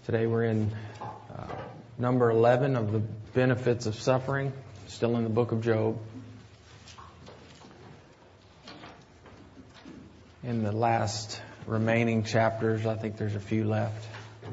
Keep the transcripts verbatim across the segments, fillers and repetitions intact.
Today we're in uh, number eleven of the benefits of suffering, still in the book of Job. In the last remaining chapters, I think there's a few left.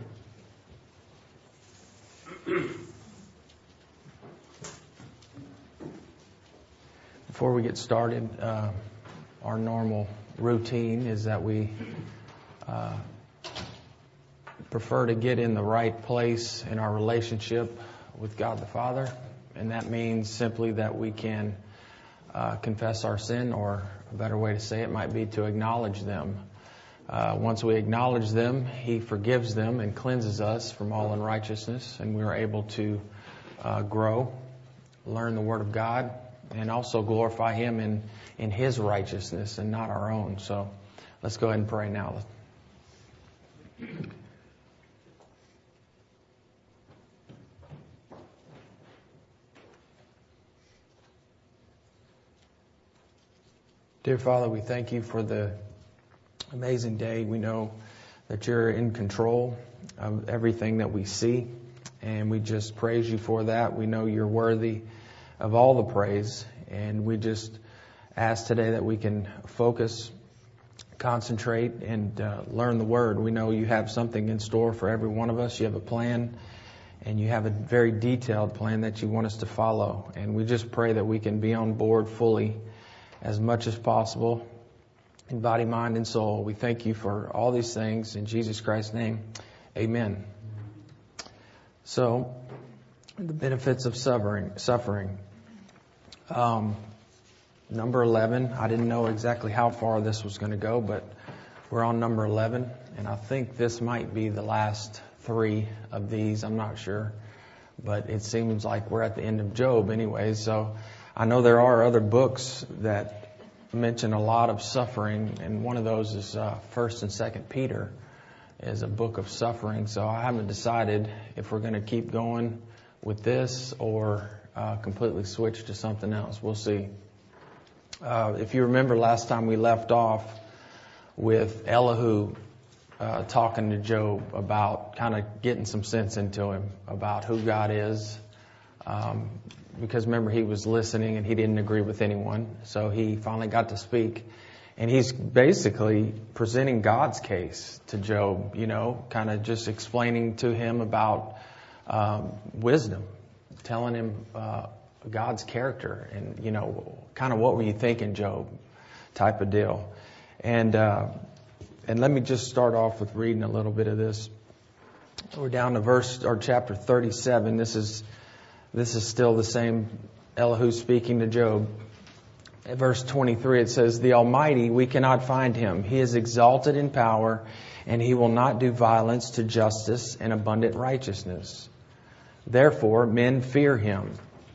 Before we get started, uh, our normal routine is that we uh, prefer to get in the right place in our relationship with God the Father, and that means simply that we can uh, confess our sin, or a better way to say it might be to acknowledge them. Uh, once we acknowledge them, He forgives them and cleanses us from all unrighteousness, and we are able to uh, grow, learn the Word of God, and also glorify Him in, in His righteousness and not our own. So let's go ahead and pray now. Dear Father, we thank You for the amazing day. We know that You're in control of everything that we see, and we just praise You for that. We know You're worthy of all the praise, and we just ask today that we can focus, concentrate, and uh, learn the Word. We know You have something in store for every one of us. You have a plan, and You have a very detailed plan that You want us to follow, and we just pray that we can be on board fully as much as possible in body, mind, and soul. We thank You for all these things. In Jesus Christ's name, amen. So, the benefits of suffering. suffering. Um, number eleven, I didn't know exactly how far this was going to go, but we're on number eleven, and I think this might be the last three of these. I'm not sure, but it seems like we're at the end of Job anyway. So I know there are other books that mention a lot of suffering, and one of those is uh, First and Second Peter is a book of suffering. So I haven't decided if we're going to keep going with this or uh, completely switch to something else. We'll see. Uh, if you remember last time, we left off with Elihu uh, talking to Job about kind of getting some sense into him about who God is. Um, because remember, he was listening and he didn't agree with anyone. So he finally got to speak. And he's basically presenting God's case to Job, you know, kind of just explaining to him about um, wisdom, telling him uh, God's character and, you know, kind of what were you thinking, Job, type of deal. And uh, and let me just start off with reading a little bit of this. We're down to verse or chapter thirty-seven. This is This is still the same Elihu speaking to Job. At verse twenty-three, it says, "The Almighty, we cannot find Him. He is exalted in power, and He will not do violence to justice and abundant righteousness. Therefore, men fear Him."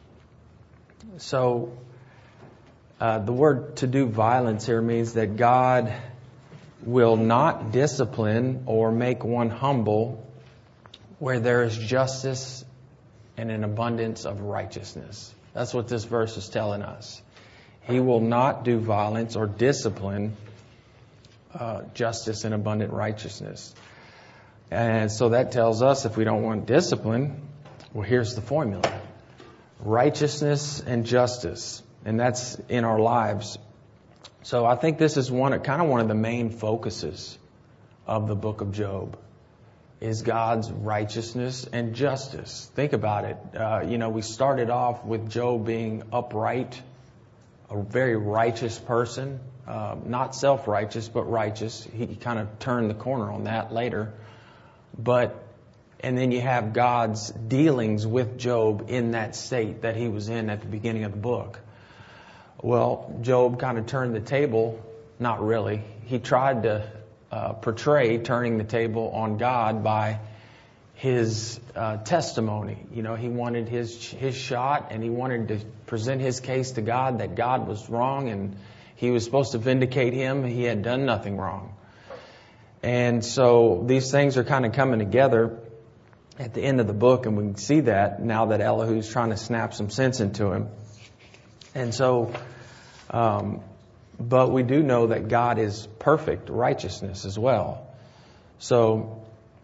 So, uh, the word to do violence here means that God will not discipline or make one humble where there is justice and an abundance of righteousness. That's what this verse is telling us. He will not do violence or discipline uh, justice and abundant righteousness. And so that tells us if we don't want discipline, well, here's the formula. Righteousness and justice. And that's in our lives. So I think this is one, kind of one of the main focuses of the book of Job. Is God's righteousness and justice. Think about it. Uh, you know, we started off with Job being upright, a very righteous person, uh, not self-righteous, but righteous. He kind of turned the corner on that later. But, and then you have God's dealings with Job in that state that he was in at the beginning of the book. Well, Job kind of turned the table. Not really. He tried to Uh, portray turning the table on God by his uh, testimony. You know, he wanted his his shot, and he wanted to present his case to God that God was wrong, and he was supposed to vindicate him. He had done nothing wrong. And so these things are kind of coming together at the end of the book, and we can see that now that Elihu's trying to snap some sense into him. And so um But we do know that God is perfect righteousness as well. So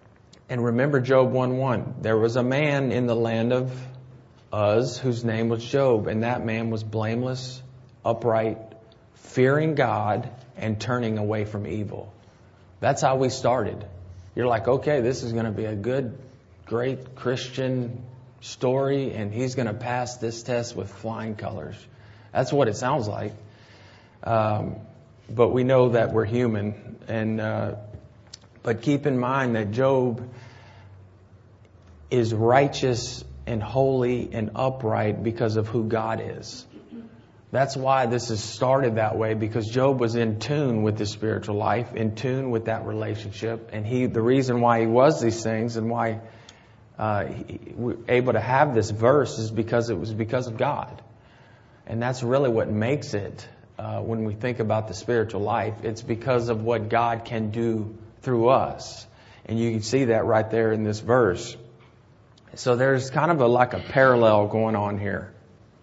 And remember Job one one. There was a man in the land of Uz whose name was Job, and that man was blameless, upright, fearing God, and turning away from evil. That's how we started. You're like, okay, this is going to be a good, great Christian story, and he's going to pass this test with flying colors. That's what it sounds like. Um, but we know that we're human. And uh, but keep in mind that Job is righteous and holy and upright because of who God is. That's why this is started that way, because Job was in tune with his spiritual life, in tune with that relationship. And he, the reason why he was these things and why uh, he, we're able to have this verse is because it was because of God. And that's really what makes it, uh, when we think about the spiritual life, it's because of what God can do through us. And you can see that right there in this verse. So there's kind of a, like a parallel going on here.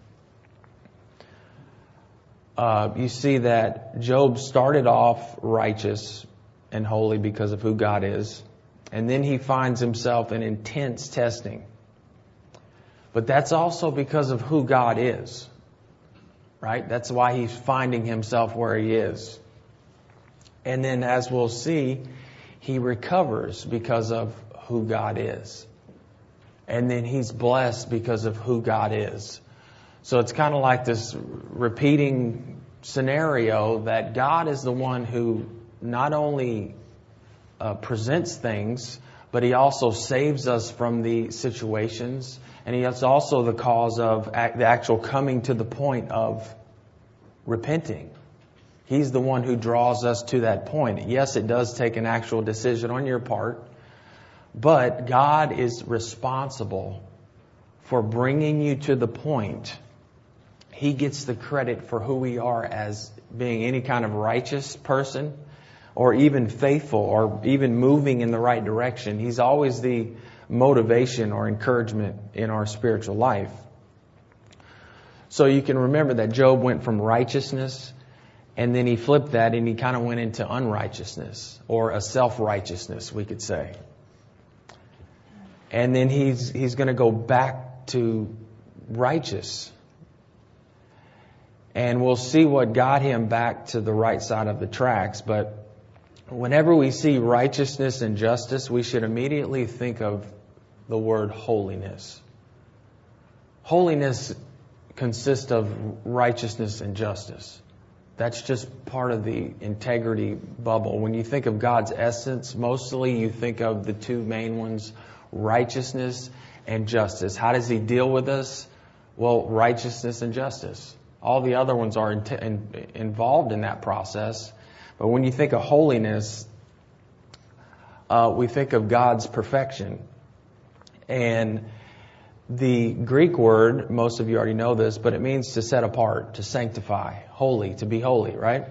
Uh, you see that Job started off righteous and holy because of who God is. And then he finds himself in intense testing. But that's also because of who God is. Right? That's why he's finding himself where he is. And then, as we'll see, he recovers because of who God is. And then he's blessed because of who God is. So it's kind of like this repeating scenario that God is the one who not only uh, presents things, but he also saves us from the situations. And he is also the cause of the actual coming to the point of repenting. He's the one who draws us to that point. Yes, it does take an actual decision on your part, but God is responsible for bringing you to the point. He gets the credit for who we are as being any kind of righteous person, or even faithful, or even moving in the right direction. He's always the motivation or encouragement in our spiritual life. So you can remember that Job went from righteousness, and then he flipped that and he kind of went into unrighteousness, or a self-righteousness, we could say. And then he's he's going to go back to righteous. And we'll see what got him back to the right side of the tracks. But whenever we see righteousness and justice, we should immediately think of the word holiness. Holiness consists of righteousness and justice. That's just part of the integrity bubble. When you think of God's essence, mostly you think of the two main ones, righteousness and justice. How does He deal with us? Well, righteousness and justice. All the other ones are in, in, involved in that process. But when you think of holiness, uh, we think of God's perfection. And the Greek word, most of you already know this, but it means to set apart, to sanctify, holy, to be holy, right?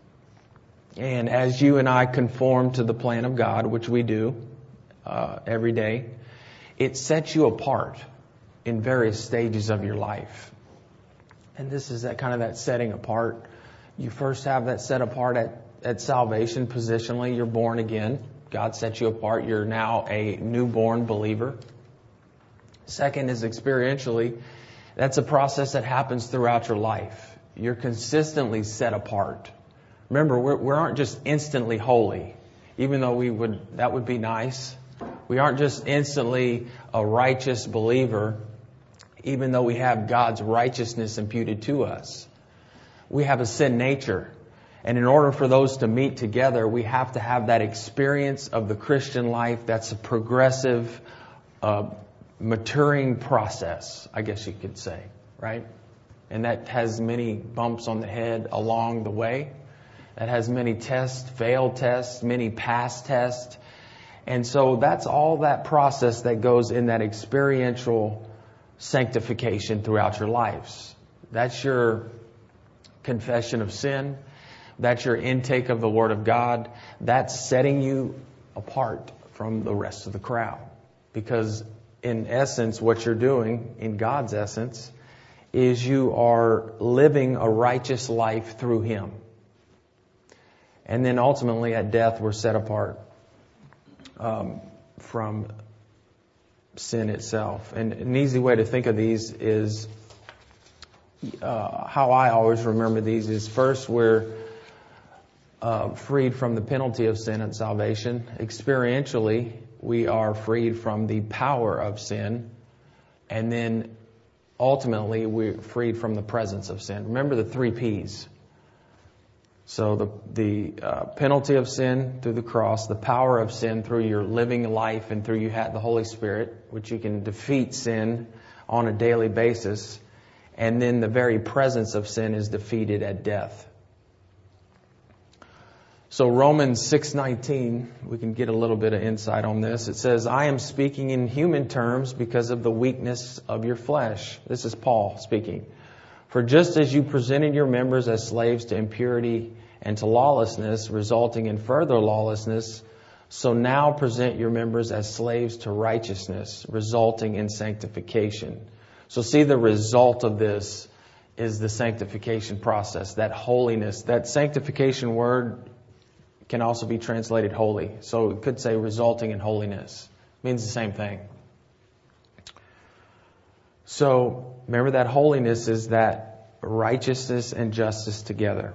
And as you and I conform to the plan of God, which we do uh, every day, it sets you apart in various stages of your life. And this is that kind of that setting apart. You first have that set apart at, at salvation positionally. You're born again. God sets you apart. You're now a newborn believer. Second is experientially. That's a process that happens throughout your life. You're consistently set apart. Remember, we're, we aren't just instantly holy, even though we would, that would be nice. We aren't just instantly a righteous believer, even though we have God's righteousness imputed to us. We have a sin nature. And in order for those to meet together, we have to have that experience of the Christian life that's a progressive, uh, maturing process, I guess you could say, right? And that has many bumps on the head along the way. That has many tests, failed tests, many past tests. And so that's all that process that goes in that experiential sanctification throughout your lives. That's your confession of sin. That's your intake of the Word of God. That's setting you apart from the rest of the crowd. Because in essence, what you're doing, in God's essence, is you are living a righteous life through Him. And then ultimately at death, we're set apart. Um, from sin itself. And an easy way to think of these is, uh, how I always remember these is first we're uh, freed from the penalty of sin and salvation. Experientially, we are freed from the power of sin. And then ultimately, we're freed from the presence of sin. Remember the three P's. So the the uh, penalty of sin through the cross, the power of sin through your living life and through you had the Holy Spirit, which you can defeat sin on a daily basis. And then the very presence of sin is defeated at death. So Romans six nineteen, we can get a little bit of insight on this. It says, I am speaking in human terms because of the weakness of your flesh. This is Paul speaking. For just as you presented your members as slaves to impurity and to lawlessness, resulting in further lawlessness, so now present your members as slaves to righteousness, resulting in sanctification. So see, the result of this is the sanctification process, that holiness. That sanctification word can also be translated holy. So it could say resulting in holiness. It means the same thing. So remember that holiness is that righteousness and justice together.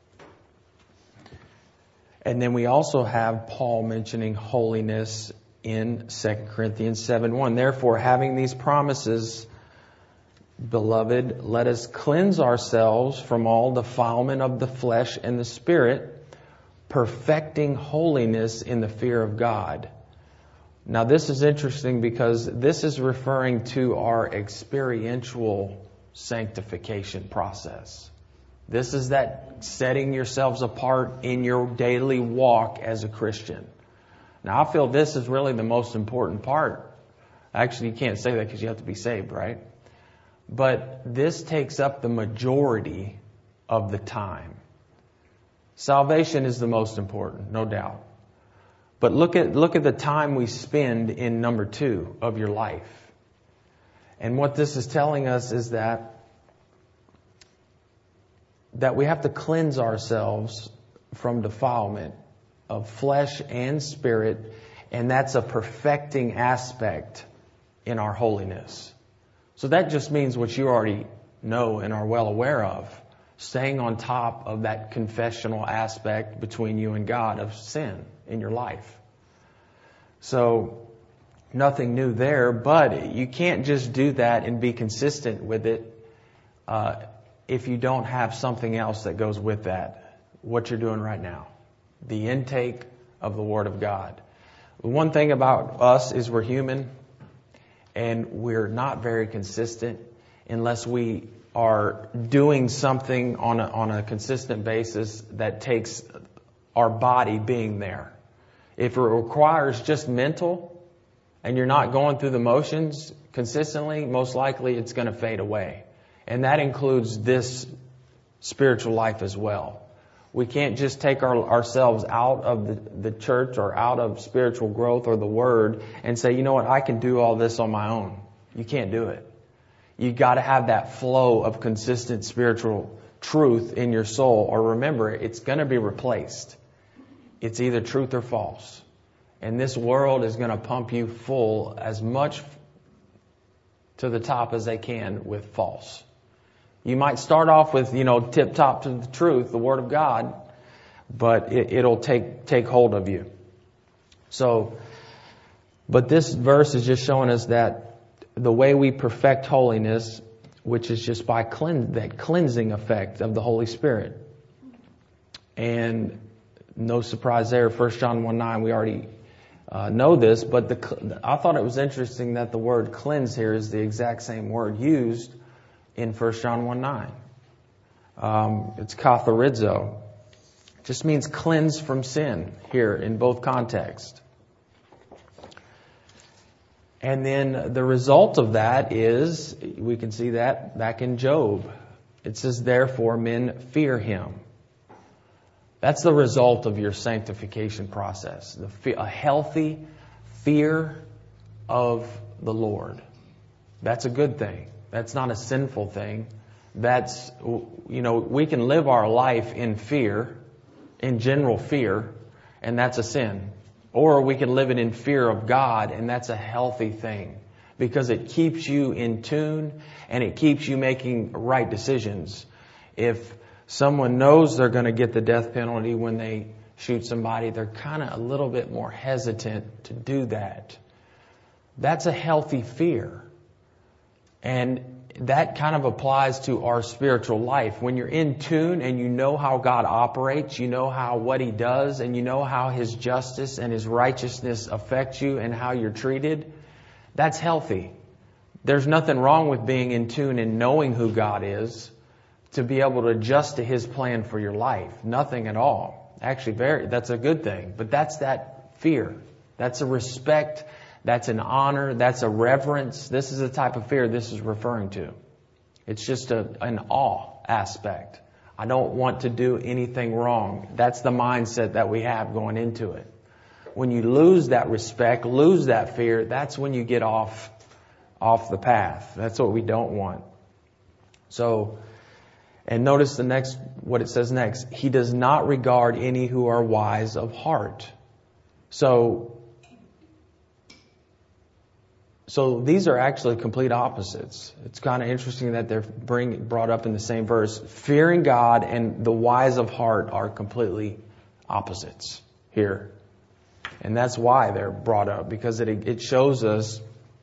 And then we also have Paul mentioning holiness in Second Corinthians seven one. Therefore, having these promises, beloved, let us cleanse ourselves from all defilement of the flesh and the spirit, perfecting holiness in the fear of God. Now this is interesting because this is referring to our experiential sanctification process. This is that setting yourselves apart in your daily walk as a Christian. Now I feel this is really the most important part. Actually, you can't say that because you have to be saved, right? But this takes up the majority of the time. Salvation is the most important, no doubt. But look at look at the time we spend in number two of your life. And what this is telling us is that that we have to cleanse ourselves from defilement of flesh and spirit, and that's a perfecting aspect in our holiness. So that just means what you already know and are well aware of. Staying on top of that confessional aspect between you and God of sin in your life. So, nothing new there, but you can't just do that and be consistent with it uh, if you don't have something else that goes with that. What you're doing right now. The intake of the Word of God. One thing about us is we're human and we're not very consistent unless we are doing something on a, on a consistent basis that takes our body being there. If it requires just mental and you're not going through the motions consistently, most likely it's going to fade away. And that includes this spiritual life as well. We can't just take our, ourselves out of the, the church or out of spiritual growth or the Word and say, you know what, I can do all this on my own. You can't do it. You got to have that flow of consistent spiritual truth in your soul, or remember, it's going to be replaced. It's either truth or false. And this world is going to pump you full as much to the top as they can with false. You might start off with, you know, tip top to the truth, the Word of God, but it, it'll take, take hold of you. So, but this verse is just showing us that the way we perfect holiness, which is just by clean, that cleansing effect of the Holy Spirit. And no surprise there, First John one nine, we already uh, know this, but the, I thought it was interesting that the word cleanse here is the exact same word used in First John one nine. Um, it's katharizo. It just means cleanse from sin here in both contexts. And then the result of that is, we can see that back in Job. It says, therefore men fear him. That's the result of your sanctification process. The, a healthy fear of the Lord. That's a good thing. That's not a sinful thing. That's, you know, we can live our life in fear, in general fear, and that's a sin. Or we can live it in fear of God, and that's a healthy thing because it keeps you in tune and it keeps you making right decisions. If someone knows they're going to get the death penalty when they shoot somebody, they're kind of a little bit more hesitant to do that. That's a healthy fear. And that kind of applies to our spiritual life. When you're in tune and you know how God operates, you know how what He does, and you know how His justice and His righteousness affects you and how you're treated, that's healthy. There's nothing wrong with being in tune and knowing who God is to be able to adjust to His plan for your life. Nothing at all. Actually, very, that's a good thing. But that's that fear. That's a respect. That's an honor. That's a reverence. This is the type of fear this is referring to. It's just a, an awe aspect. I don't want to do anything wrong. That's the mindset that we have going into it. When you lose that respect, lose that fear, that's when you get off, off the path. That's what we don't want. So, and notice the next, what it says next. He does not regard any who are wise of heart. So, So these are actually complete opposites. It's kind of interesting that they're bring, brought up in the same verse. Fearing God and the wise of heart are completely opposites here. And that's why they're brought up, because it, it shows us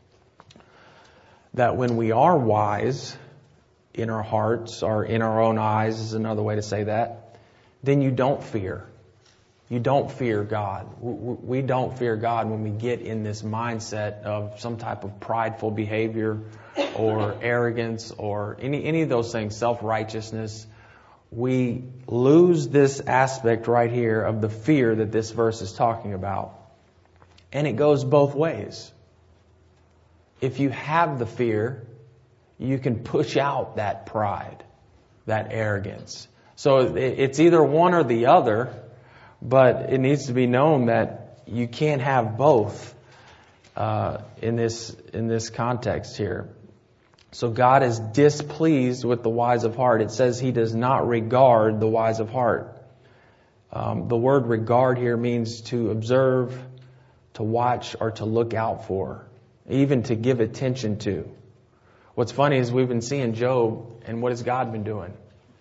that when we are wise in our hearts or in our own eyes is another way to say that, then you don't fear. You don't fear God. We don't fear God when we get in this mindset of some type of prideful behavior or arrogance or any, any of those things, self-righteousness. We lose this aspect right here of the fear that this verse is talking about. And it goes both ways. If you have the fear, you can push out that pride, that arrogance. So it's either one or the other. But it needs to be known that you can't have both uh, in this in this context here. So God is displeased with the wise of heart. It says He does not regard the wise of heart. Um, the word regard here means to observe, to watch, or to look out for, even to give attention to. What's funny is we've been seeing Job, and what has God been doing?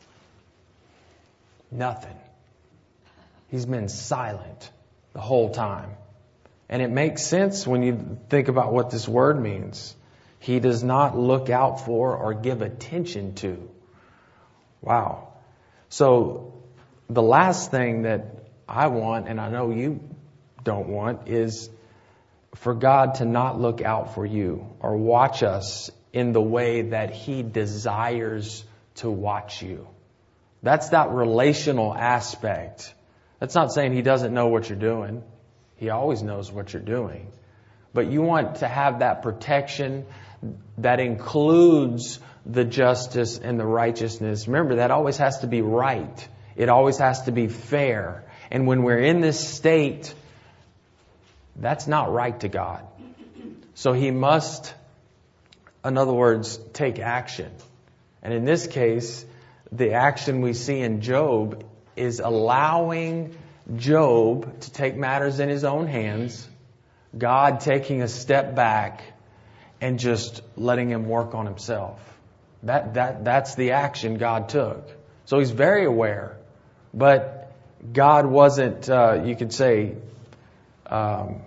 Nothing. He's been silent the whole time. And it makes sense when you think about what this word means. He does not look out for or give attention to. Wow. So the last thing that I want, and I know you don't want, is for God to not look out for you or watch us in the way that He desires to watch you. That's that relational aspect. That's not saying He doesn't know what you're doing. He always knows what you're doing. But you want to have that protection that includes the justice and the righteousness. Remember, that always has to be right. It always has to be fair. And when we're in this state, that's not right to God. So He must, in other words, take action. And in this case, the action we see in Job is allowing Job to take matters in his own hands, God taking a step back and just letting him work on himself. That that that's the action God took. So he's very aware, but God wasn't, uh, you could say, um,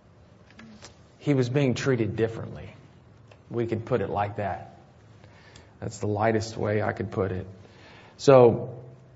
he was being treated differently. We could put it like that. That's the lightest way I could put it. So,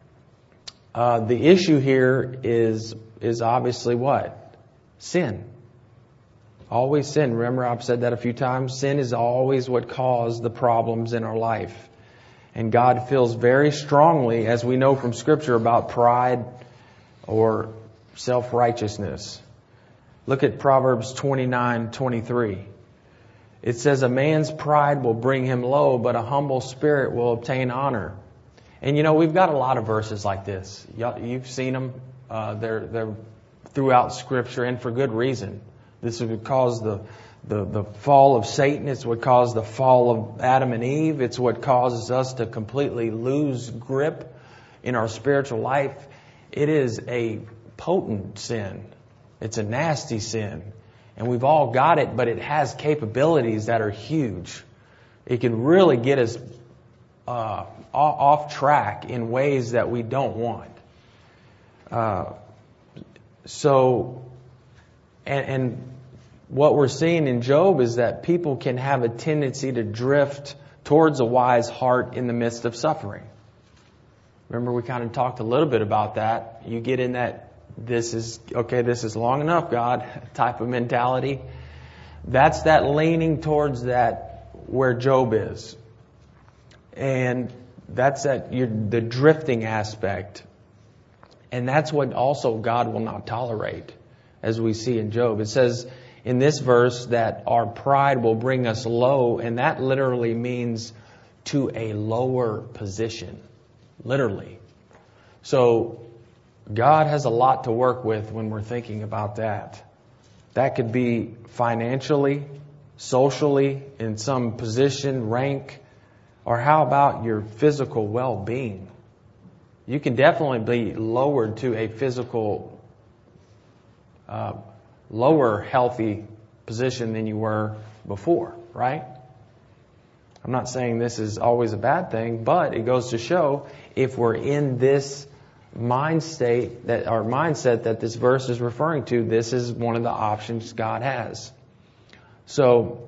Uh, the issue here is is obviously what? Sin. Always sin. Remember, I've said that a few times. Sin is always what caused the problems in our life. And God feels very strongly, as we know from Scripture, about pride or self-righteousness. Look at Proverbs twenty-nine twenty-three. It says, a man's pride will bring him low, but a humble spirit will obtain honor. And you know, we've got a lot of verses like this. You've seen them. Uh, they're, they're throughout Scripture, and for good reason. This would cause the, the, the fall of Satan. It's what caused the fall of Adam and Eve. It's what causes us to completely lose grip in our spiritual life. It is a potent sin. It's a nasty sin. And we've all got it, but it has capabilities that are huge. It can really get us uh, off track in ways that we don't want. Uh, so, and, and what we're seeing in Job is that people can have a tendency to drift towards a wise heart in the midst of suffering. Remember, we kind of talked a little bit about that. You get in that, this is, okay, this is long enough, God, type of mentality. That's that leaning towards that where Job is. And that's that, you're, the drifting aspect. And that's what also God will not tolerate, as we see in Job. It says in this verse that our pride will bring us low, and that literally means to a lower position. Literally. So God has a lot to work with when we're thinking about that. That could be financially, socially, in some position, rank, or how about your physical well-being? You can definitely be lowered to a physical, uh, lower healthy position than you were before, right? I'm not saying this is always a bad thing, but it goes to show if we're in this mind state, that our mindset that this verse is referring to, this is one of the options God has. So,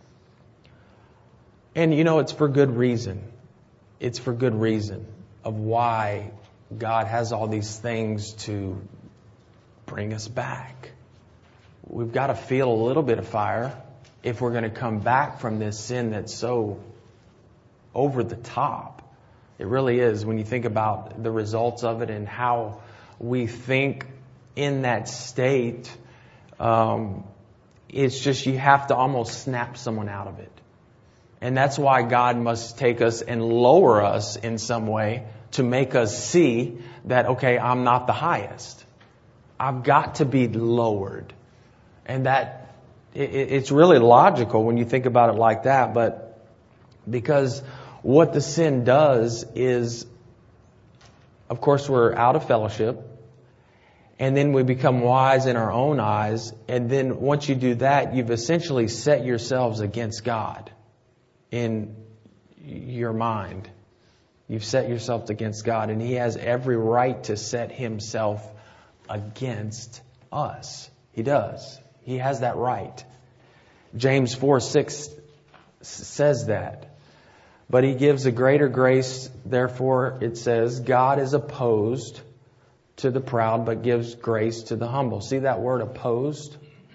and you know, it's for good reason. It's for good reason of why God has all these things to bring us back. We've got to feel a little bit of fire if we're going to come back from this sin that's so over the top. It really is when you think about the results of it and how we think in that state. Um, it's just you have to almost snap someone out of it. And that's why God must take us and lower us in some way to make us see that, okay, I'm not the highest. I've got to be lowered. And that it, it's really logical when you think about it like that. But because what the sin does is, of course, we're out of fellowship. And then we become wise in our own eyes. And then once you do that, you've essentially set yourselves against God in your mind. You've set yourself against God. And He has every right to set Himself against us. He does. He has that right. James four six says that. But He gives a greater grace. Therefore, it says, God is opposed to the proud, but gives grace to the humble. See that word opposed?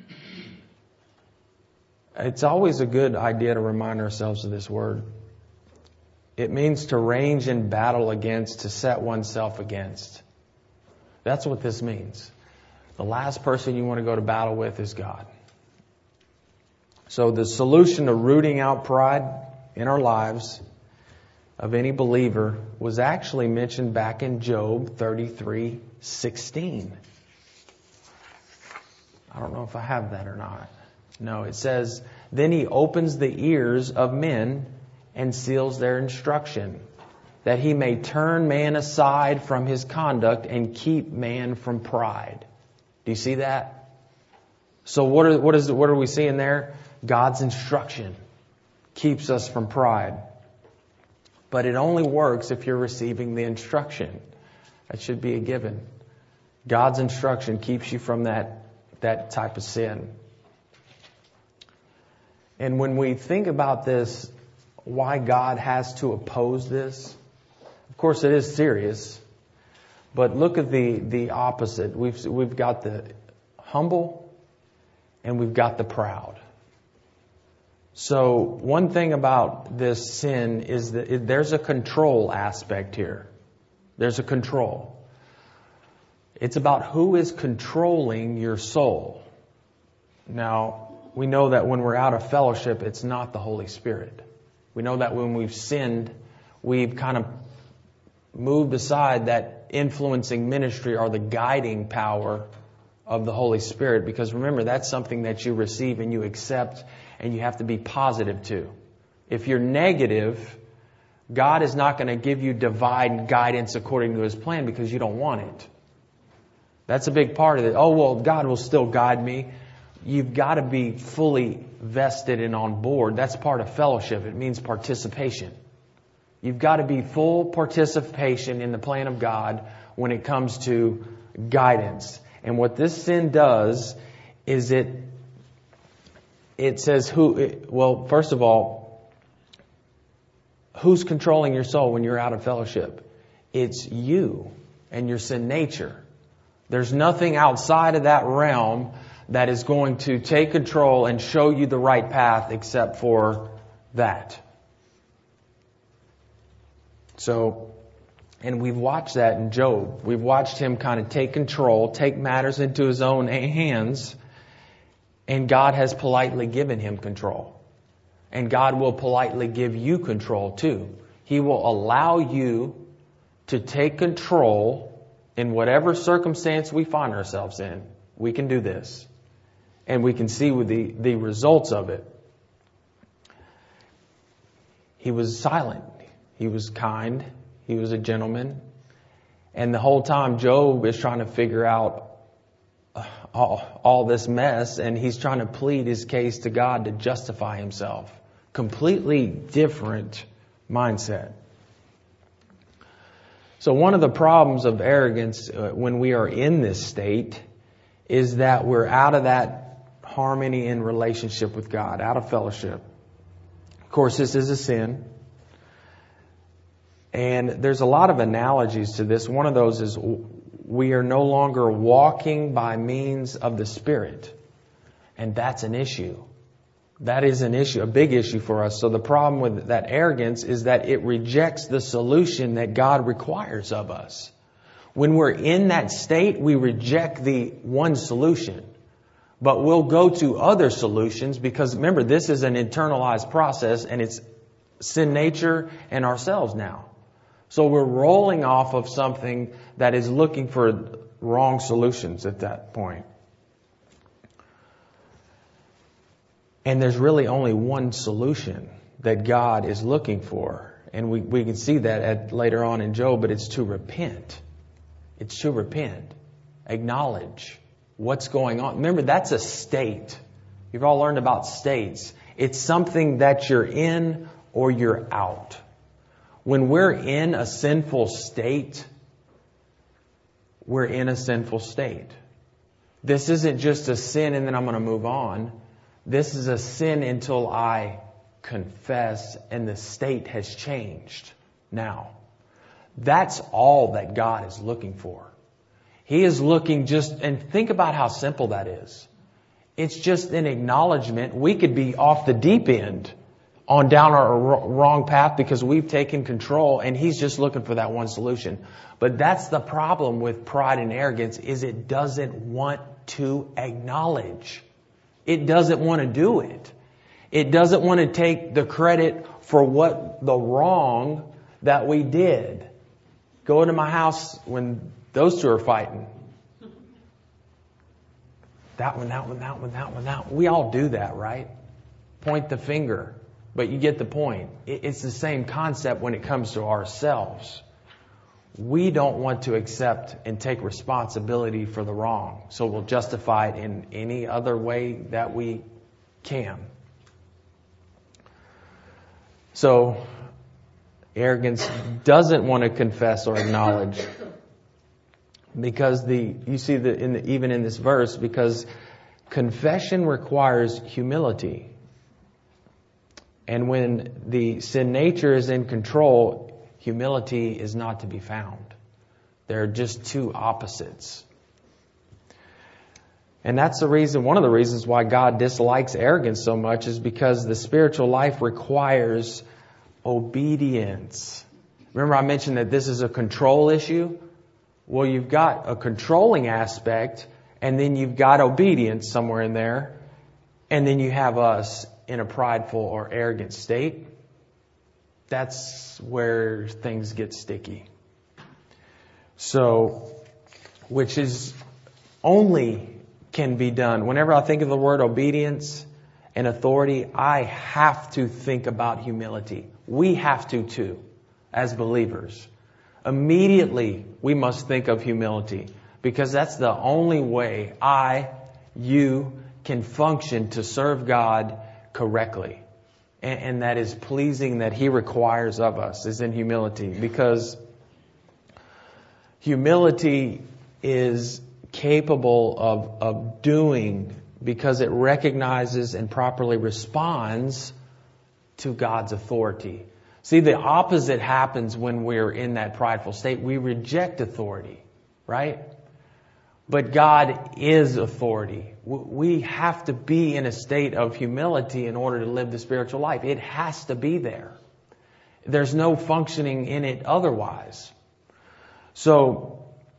It's always a good idea to remind ourselves of this word. It means to range in battle against, to set oneself against. That's what this means. The last person you want to go to battle with is God. So the solution to rooting out pride in our lives of any believer was actually mentioned back in Job thirty-three sixteen. I don't know if I have that or not. No, it says, then He opens the ears of men and seals their instruction, that He may turn man aside from his conduct and keep man from pride. Do you see that? So what are, what is, what are we seeing there? God's instruction keeps us from pride. But it only works if you're receiving the instruction. That should be a given. God's instruction keeps you from that, that type of sin. And when we think about this, why God has to oppose this, of course it is serious. But look at the, the opposite. We've, we've got the humble and we've got the proud. So one thing about this sin is that it, there's a control aspect here. There's a control. It's about who is controlling your soul. Now, we know that when we're out of fellowship, it's not the Holy Spirit. We know that when we've sinned, we've kind of moved aside that influencing ministry or the guiding power of the Holy Spirit. Because remember, that's something that you receive and you accept and you have to be positive to. If you're negative, God is not going to give you divine guidance according to His plan because you don't want it. That's a big part of it. Oh, well, God will still guide me. You've got to be fully vested and on board. That's part of fellowship. It means participation. You've got to be full participation in the plan of God when it comes to guidance. And what this sin does is it it says who, well, first of all, who's controlling your soul when you're out of fellowship? It's you and your sin nature. There's nothing outside of that realm that is going to take control and show you the right path except for that. So, and we've watched that in Job. We've watched him kind of take control, take matters into his own hands, and God has politely given him control. And God will politely give you control too. He will allow you to take control in whatever circumstance we find ourselves in. We can do this. And we can see with the, the results of it. He was silent. He was kind. He was a gentleman. And the whole time Job is trying to figure out all, all this mess, and he's trying to plead his case to God to justify himself. Completely different mindset. So one of the problems of arrogance uh, when we are in this state is that we're out of that harmony in relationship with God, out of fellowship. Of course, this is a sin. And there's a lot of analogies to this. One of those is we are no longer walking by means of the Spirit. And that's an issue. That is an issue, a big issue for us. So the problem with that arrogance is that it rejects the solution that God requires of us. When we're in that state, we reject the one solution. But we'll go to other solutions because, remember, this is an internalized process and it's sin nature and ourselves now. So we're rolling off of something that is looking for wrong solutions at that point. And there's really only one solution that God is looking for. And we, we can see that at, later on in Job, but it's to repent. It's to repent. Acknowledge what's going on. Remember, that's a state. You've all learned about states. It's something that you're in or you're out. When we're in a sinful state, we're in a sinful state. This isn't just a sin and then I'm going to move on. This is a sin until I confess and the state has changed now. That's all that God is looking for. He is looking just, and think about how simple that is. It's just an acknowledgement. We could be off the deep end on down our wrong path because we've taken control, and He's just looking for that one solution. But that's the problem with pride and arrogance, is it doesn't want to acknowledge. It doesn't want to do it. It doesn't want to take the credit for what the wrong that we did. Go into my house when those two are fighting. That one, that one, that one, that one, that one. We all do that, right? Point the finger. But you get the point. It's the same concept when it comes to ourselves. We don't want to accept and take responsibility for the wrong. So we'll justify it in any other way that we can. So arrogance doesn't want to confess or acknowledge. Because the you see the, in the even in this verse, because confession requires humility. And when the sin nature is in control, humility is not to be found. They're just two opposites. And that's the reason, one of the reasons why God dislikes arrogance so much, is because the spiritual life requires obedience. Remember I mentioned that this is a control issue? Well, you've got a controlling aspect, and then you've got obedience somewhere in there, and then you have us in a prideful or arrogant state. That's where things get sticky. So, which is only can be done. Whenever I think of the word obedience and authority, I have to think about humility. We have to too, as believers. Immediately, we must think of humility. because that's the only way I, you can function to serve God correctly. And, and that is pleasing, that He requires of us, is in humility. Because humility is capable of, of doing because it recognizes and properly responds to God's authority. See, the opposite happens when we're in that prideful state. We reject authority, right? But God is authority. We have to be in a state of humility in order to live the spiritual life. It has to be there. There's no functioning in it otherwise. So,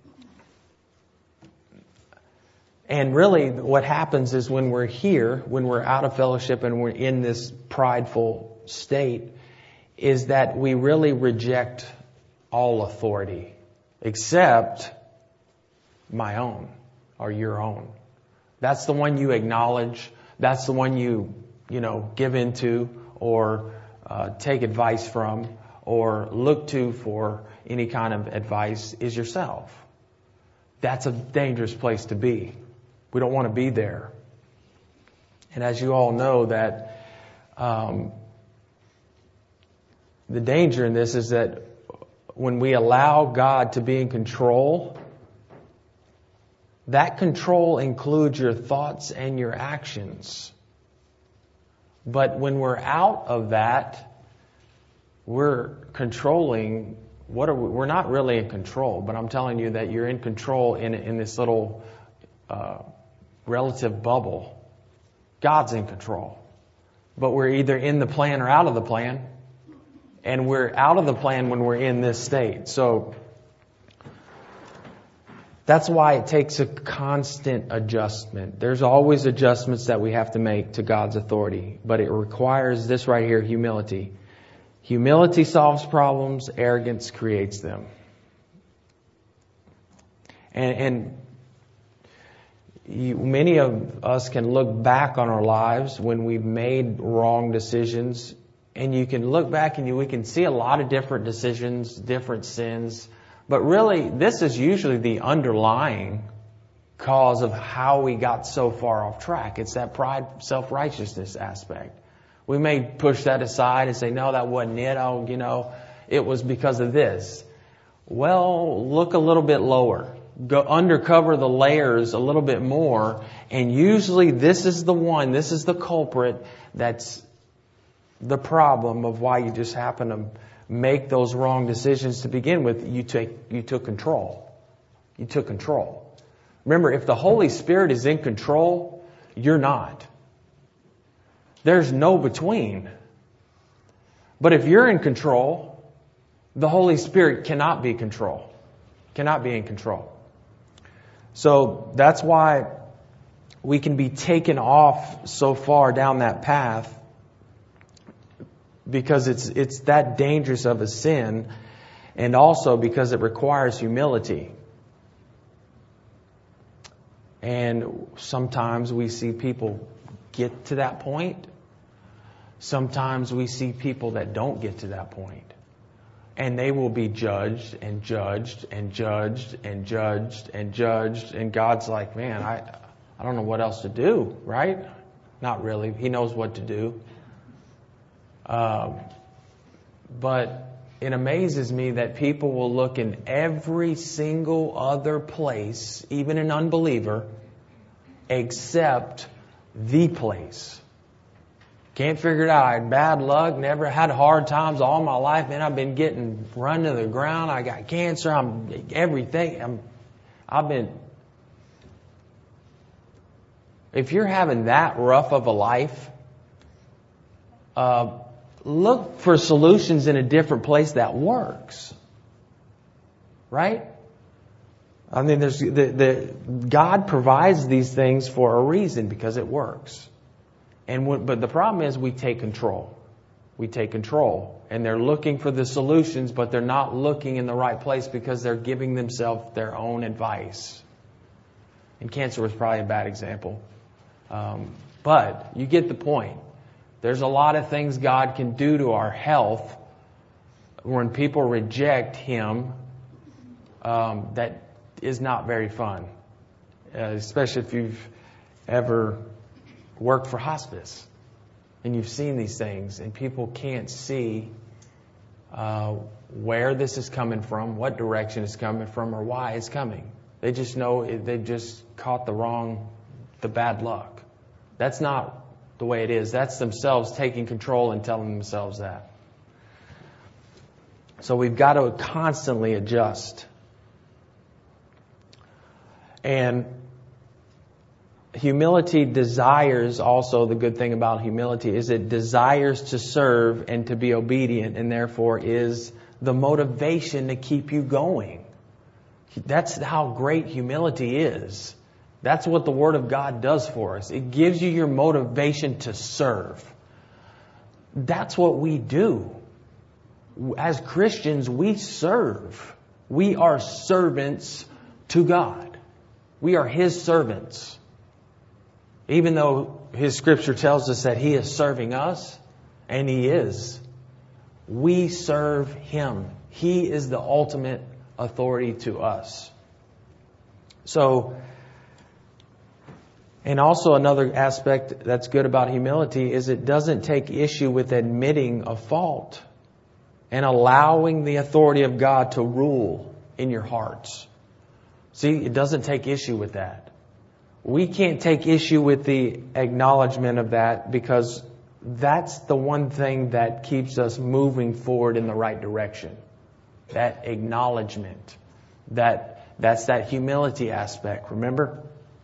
and really what happens is when we're here, when we're out of fellowship and we're in this prideful state, is that we really reject all authority except my own or your own. That's the one you acknowledge. That's the one you, you know, give into or uh, take advice from or look to for any kind of advice is yourself. That's a dangerous place to be. We don't want to be there. And as you all know, that um, the danger in this is that when we allow God to be in control, that control includes your thoughts and your actions. But when we're out of that, we're controlling. What are we? We're not really in control, but I'm telling you that you're in control in in this little uh, relative bubble. God's in control, but we're either in the plan or out of the plan, and we're out of the plan when we're in this state. So that's why it takes a constant adjustment. There's always adjustments that we have to make to God's authority, but it requires this right here, humility. Humility solves problems, arrogance creates them. And, and you, many of us can look back on our lives when we've made wrong decisions, and you can look back and you, we can see a lot of different decisions, different sins. But really, this is usually the underlying cause of how we got so far off track. It's that pride, self-righteousness aspect. We may push that aside and say, no, that wasn't it. Oh, you know, it was because of this. Well, look a little bit lower. Go undercover the layers a little bit more. And usually this is the one, this is the culprit that's the problem of why you just happen to make those wrong decisions to begin with. You take, you took control. You took control. Remember, if the Holy Spirit is in control, you're not. There's no between. But if you're in control, the Holy Spirit cannot be control. Cannot be in control. So that's why we can be taken off so far down that path, because it's it's that dangerous of a sin, and also because it requires humility. And sometimes we see people get to that point. Sometimes we see people that don't get to that point. And they will be judged and judged and judged and judged and judged. And God's like, man, I, I don't know what else to do, right? Not really. He knows what to do. Um, but it amazes me that people will look in every single other place, even an unbeliever, except the place. Can't figure it out. I had bad luck, never had hard times all my life, and I've been getting run to the ground. I got cancer. I'm everything. I'm, I've been. If you're having that rough of a life, uh, look for solutions in a different place that works. Right? I mean, there's the, the God provides these things for a reason, because it works. And what, but the problem is we take control. We take control. And they're looking for the solutions, but they're not looking in the right place because they're giving themselves their own advice. And cancer was probably a bad example. Um, but you get the point. There's a lot of things God can do to our health when people reject Him, um, that is not very fun, uh, especially if you've ever worked for hospice and you've seen these things and people can't see uh, where this is coming from, what direction it's coming from, or why it's coming. They just know it, they just caught the wrong, the bad luck. That's not the way it is. That's themselves taking control and telling themselves that. So we've got to constantly adjust. And humility desires, also the good thing about humility is it desires to serve and to be obedient, and therefore is the motivation to keep you going. That's how great humility is. That's what the Word of God does for us. It gives you your motivation to serve. That's what we do. As Christians, we serve. We are servants to God. We are His servants. Even though His Scripture tells us that He is serving us, and He is, we serve Him. He is the ultimate authority to us. So, and also another aspect that's good about humility is it doesn't take issue with admitting a fault and allowing the authority of God to rule in your hearts. See, it doesn't take issue with that. We can't take issue with the acknowledgement of that because that's the one thing that keeps us moving forward in the right direction. That acknowledgement. That, that's that humility aspect, remember?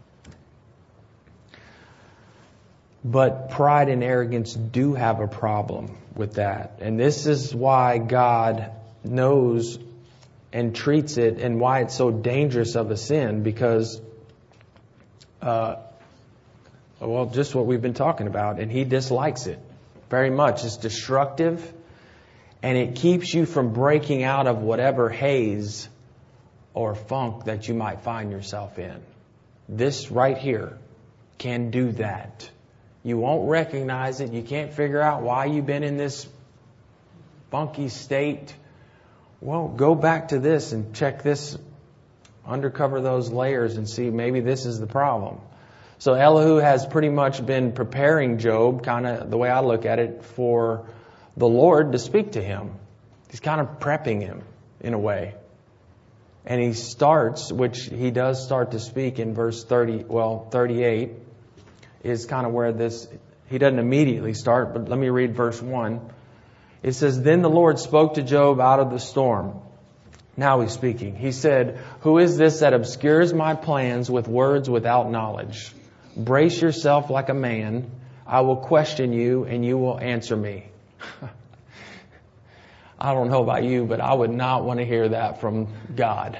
But pride and arrogance do have a problem with that. And this is why God knows and treats it and why it's so dangerous of a sin, because, uh, well, just what we've been talking about. And He dislikes it very much. It's destructive, and it keeps you from breaking out of whatever haze or funk that you might find yourself in. This right here can do that. You won't recognize it. You can't figure out why you've been in this funky state. Well, go back to this and check this, undercover those layers and see maybe this is the problem. So Elihu has pretty much been preparing Job, kind of the way I look at it, for the Lord to speak to him. He's kind of prepping him in a way. And he starts, which he does start to speak in verse thirty, well, thirty-eight. Is kind of where this, he doesn't immediately start, but let me read verse one. It says, "Then the Lord spoke to Job out of the storm." Now He's speaking. He said, "Who is this that obscures my plans with words without knowledge? Brace yourself like a man. I will question you and you will answer me." I don't know about you, but I would not want to hear that from God.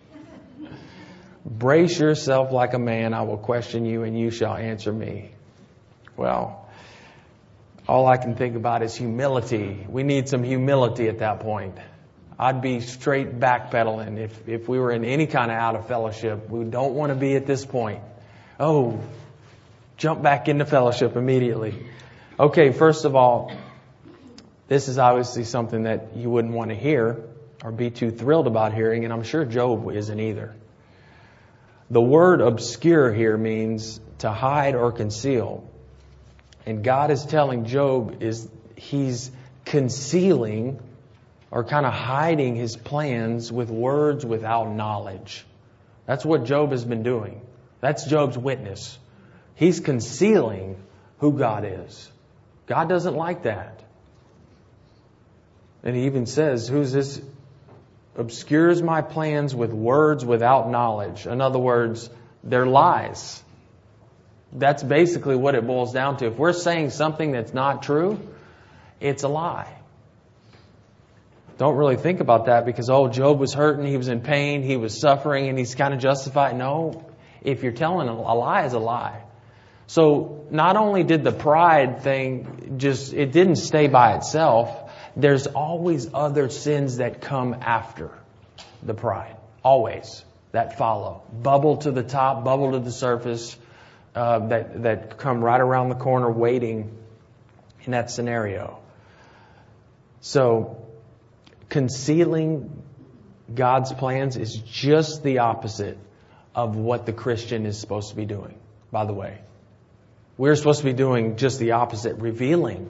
"Brace yourself like a man, I will question you, and you shall answer me." Well, all I can think about is humility. We need some humility at that point. I'd be straight backpedaling if, if we were in any kind of out of fellowship. We don't want to be at this point. Oh, jump back into fellowship immediately. Okay, first of all, this is obviously something that you wouldn't want to hear or be too thrilled about hearing, and I'm sure Job isn't either. The word obscure here means to hide or conceal. And God is telling Job is He's concealing or kind of hiding His plans with words without knowledge. That's what Job has been doing. That's Job's witness. He's concealing who God is. God doesn't like that. And He even says, "Who's this? Obscures my plans with words without knowledge." In other words, they're lies. That's basically what it boils down to. If we're saying something that's not true, it's a lie. Don't really think about that because, oh, Job was hurting, he was in pain, he was suffering, and he's kind of justified. No, if you're telling a, a lie is a lie. So not only did the pride thing just, it didn't stay by itself. There's always other sins that come after the pride. Always. That follow. Bubble to the top, bubble to the surface, uh, that, that come right around the corner waiting in that scenario. So, concealing God's plans is just the opposite of what the Christian is supposed to be doing, by the way. We're supposed to be doing just the opposite, revealing,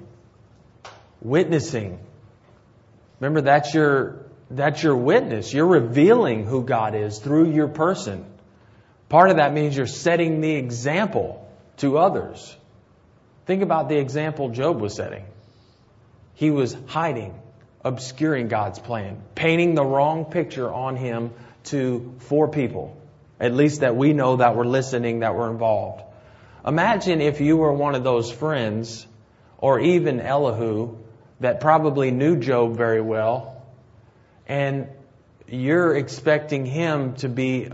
witnessing. Remember, that's your, that's your witness. You're revealing who God is through your person. Part of that means you're setting the example to others. Think about the example Job was setting. He was hiding, obscuring God's plan, painting the wrong picture on him to four people, at least that we know that were listening, that were involved. Imagine if you were one of those friends, or even Elihu, that probably knew Job very well, and you're expecting him to be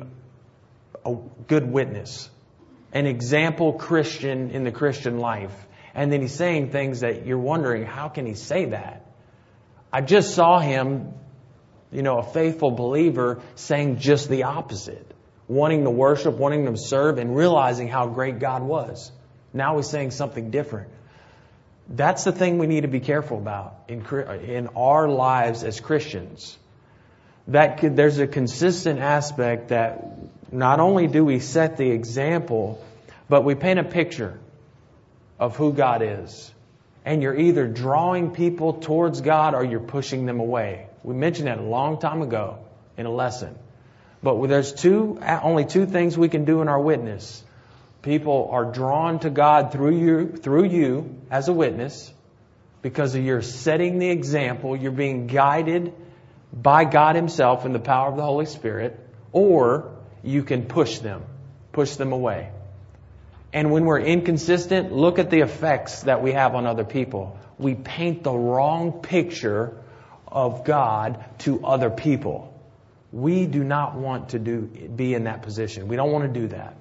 a good witness, an example Christian in the Christian life. And then he's saying things that you're wondering, how can he say that? I just saw him, you know, a faithful believer saying just the opposite. Wanting to worship, wanting to serve, and realizing how great God was. Now he's saying something different. That's the thing we need to be careful about in in our lives as Christians. That could, there's a consistent aspect that not only do we set the example, but we paint a picture of who God is. And you're either drawing people towards God or you're pushing them away. We mentioned that a long time ago in a lesson. But there's two, only two things we can do in our witness. People are drawn to God through you, through you as a witness, because you're setting the example. You're being guided by God Himself in the power of the Holy Spirit, or you can push them, push them away. And when we're inconsistent, look at the effects that we have on other people. We paint the wrong picture of God to other people. We do not want to do be in that position. We don't want to do that.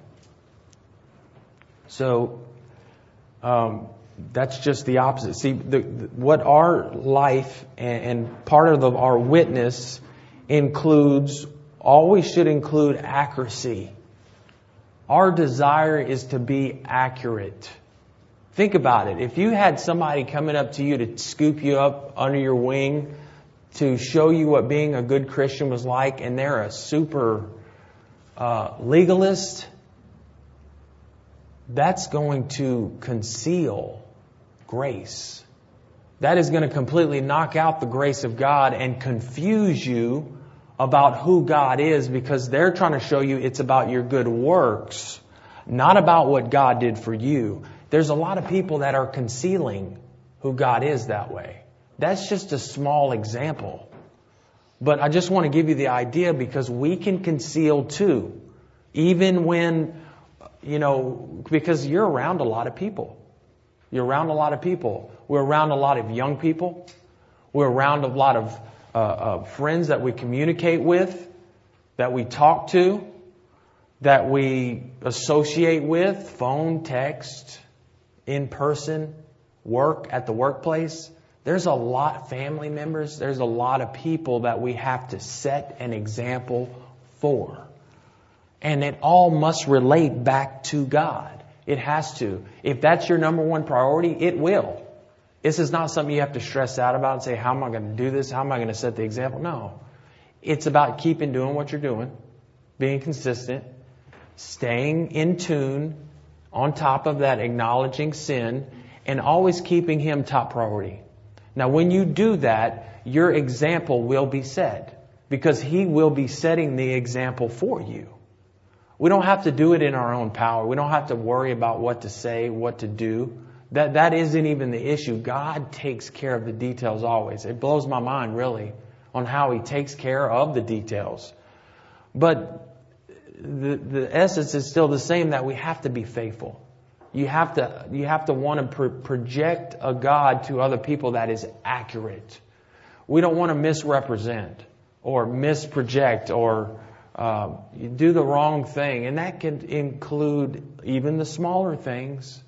So um, that's just the opposite. See, the, the, what our life and, and part of the, our witness includes, always should include accuracy. Our desire is to be accurate. Think about it. If you had somebody coming up to you to scoop you up under your wing, to show you what being a good Christian was like, and they're a super uh, legalist, that's going to conceal grace. That is going to completely knock out the grace of God and confuse you about who God is, because they're trying to show you it's about your good works, not about what God did for you. There's a lot of people that are concealing who God is that way. That's just a small example. But I just want to give you the idea, because we can conceal too. Even when, you know, because you're around a lot of people. You're around a lot of people. We're around a lot of young people. We're around a lot of uh, uh, friends that we communicate with, that we talk to, that we associate with, phone, text, in person, work, at the workplace. There's a lot, family members, there's a lot of people that we have to set an example for. And it all must relate back to God. It has to. If that's your number one priority, it will. This is not something you have to stress out about and say, how am I going to do this? How am I going to set the example? No. It's about keeping doing what you're doing, being consistent, staying in tune, on top of that, acknowledging sin, and always keeping Him top priority. Now, when you do that, your example will be set, because He will be setting the example for you. We don't have to do it in our own power. We don't have to worry about what to say, what to do. That that isn't even the issue. God takes care of the details always. It blows my mind, really, on how He takes care of the details. But the the essence is still the same, that we have to be faithful. You have to you have to want to pro- project a God to other people that is accurate. We don't want to misrepresent or misproject or uh, do the wrong thing, and that can include even the smaller things.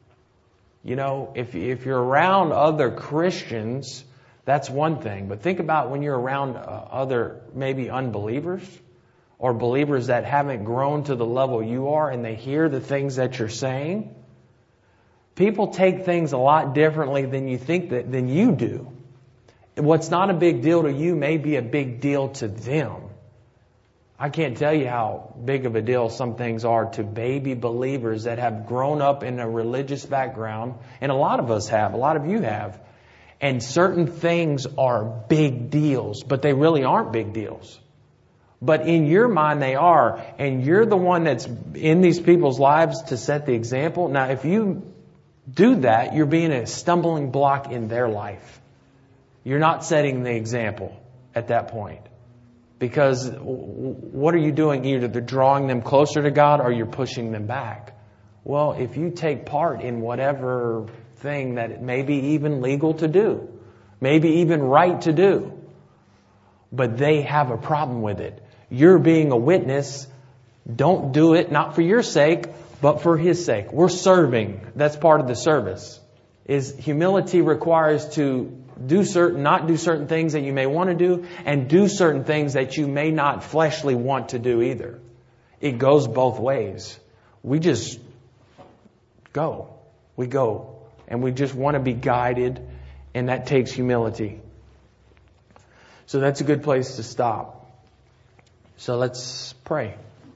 You know, if if you're around other Christians, that's one thing. But think about when you're around uh, other maybe unbelievers or believers that haven't grown to the level you are, and they hear the things that you're saying. People take things a lot differently than you think that than you do. what's not a big deal to you may be a big deal to them. I can't tell you how big of a deal some things are to baby believers that have grown up in a religious background. And a lot of us have. A lot of you have. And certain things are big deals, but they really aren't big deals. But in your mind they are. And you're the one that's in these people's lives to set the example. Now, if you do that, you're being a stumbling block in their life. You're not setting the example at that point. Because what are you doing? Either they're drawing them closer to God or you're pushing them back. Well, if you take part in whatever thing that it may be even legal to do, maybe even right to do, but they have a problem with it, you're being a witness. Don't do it, not for your sake, but for His sake. We're serving. That's part of the service. Is humility requires to do certain, not do certain things that you may want to do, and do certain things that you may not fleshly want to do either. It goes both ways. We just go. We go. And we just want to be guided, and that takes humility. So that's a good place to stop. So let's pray.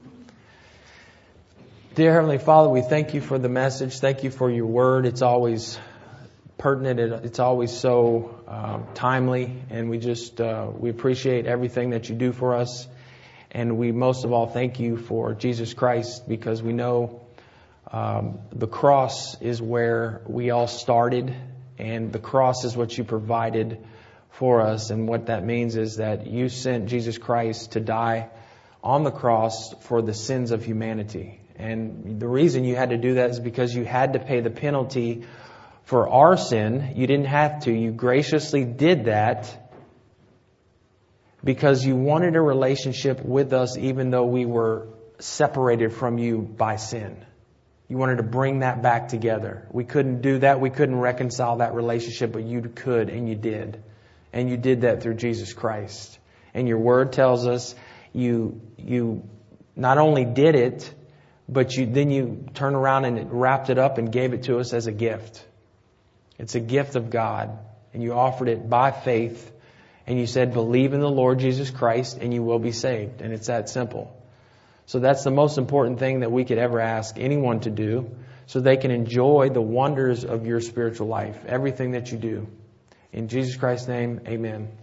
Dear Heavenly Father, we thank You for the message. Thank You for Your word. It's always pertinent. It's always so um, timely, and we just uh, we appreciate everything that You do for us. And we most of all thank You for Jesus Christ, because we know um, the cross is where we all started, and the cross is what You provided for us. And what that means is that You sent Jesus Christ to die on the cross for the sins of humanity. And the reason You had to do that is because You had to pay the penalty for our sin. You didn't have to. You graciously did that because You wanted a relationship with us even though we were separated from You by sin. You wanted to bring that back together. We couldn't do that. We couldn't reconcile that relationship, but You could, and You did. And You did that through Jesus Christ. And Your word tells us you you not only did it, but you then You turned around and wrapped it up and gave it to us as a gift. It's a gift of God, and You offered it by faith, and You said, believe in the Lord Jesus Christ and you will be saved. And it's that simple. So that's the most important thing that we could ever ask anyone to do, so they can enjoy the wonders of your spiritual life, everything that you do. In Jesus Christ's name, amen.